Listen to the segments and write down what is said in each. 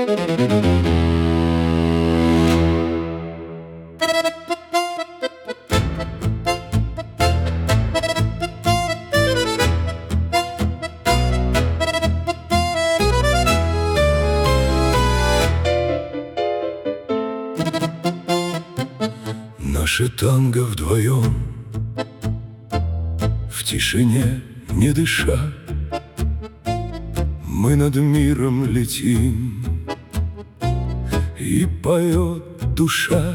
Наше танго вдвоем, в тишине не дыша, мы над миром летим, и поет душа.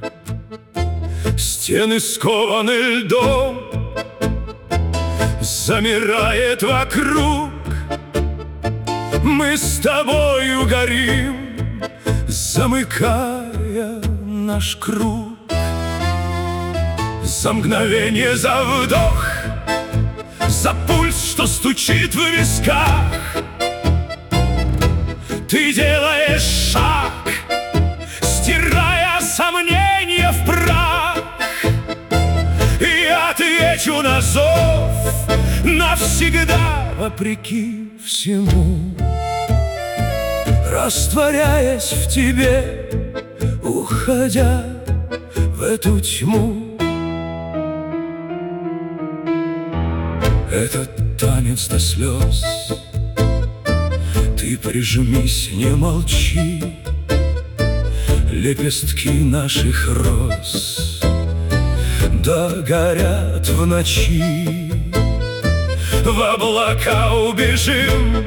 Стены скованы льдом, замирает вокруг. Мы с тобою горим, замыкая наш круг. За мгновение, за вдох, за пульс, что стучит в висках, ты делаешь шаг, стирая сомнения в прах. И я отвечу на зов навсегда, вопреки всему, растворяясь в тебе, уходя в эту тьму. Этот танец до слез, ты прижмись, не молчи. Лепестки наших роз догорят в ночи. В облака убежим,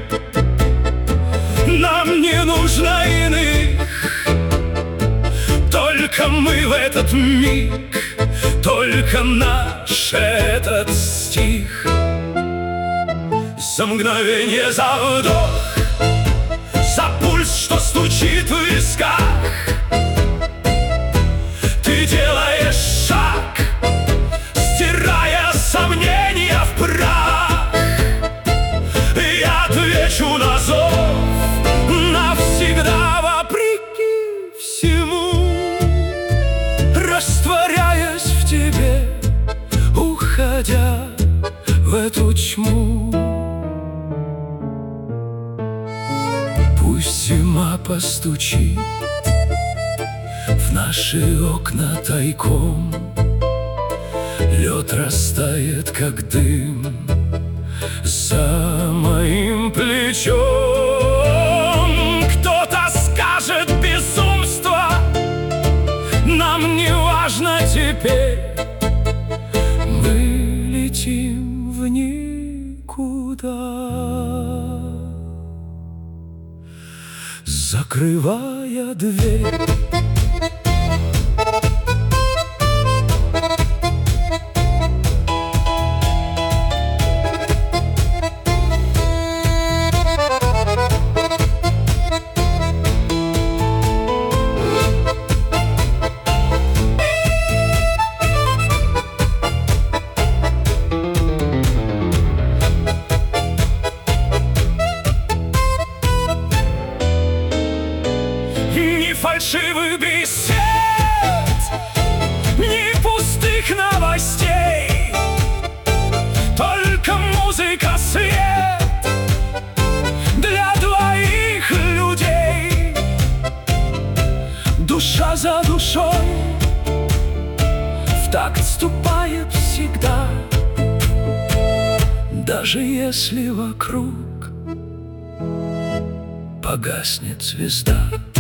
нам не нужно иных. Только мы в этот миг, только наш этот стих. За мгновение, за вдох, за пульс, что стучит в висках, ты делаешь шаг, стирая сомнения в прах. Я отвечу на зов навсегда, вопреки всему, растворяясь в тебе, уходя в эту тьму. Пусть зима постучит в наши окна тайком, лед растает, как дым, за моим плечом. Кто-то скажет безумство, нам не важно теперь. Мы летим в никуда, закрывая дверь. Фальшивых бесед, ни пустых новостей, только музыка, свет для двоих людей. Душа за душой в такт ступает всегда, даже если вокруг погаснет звезда.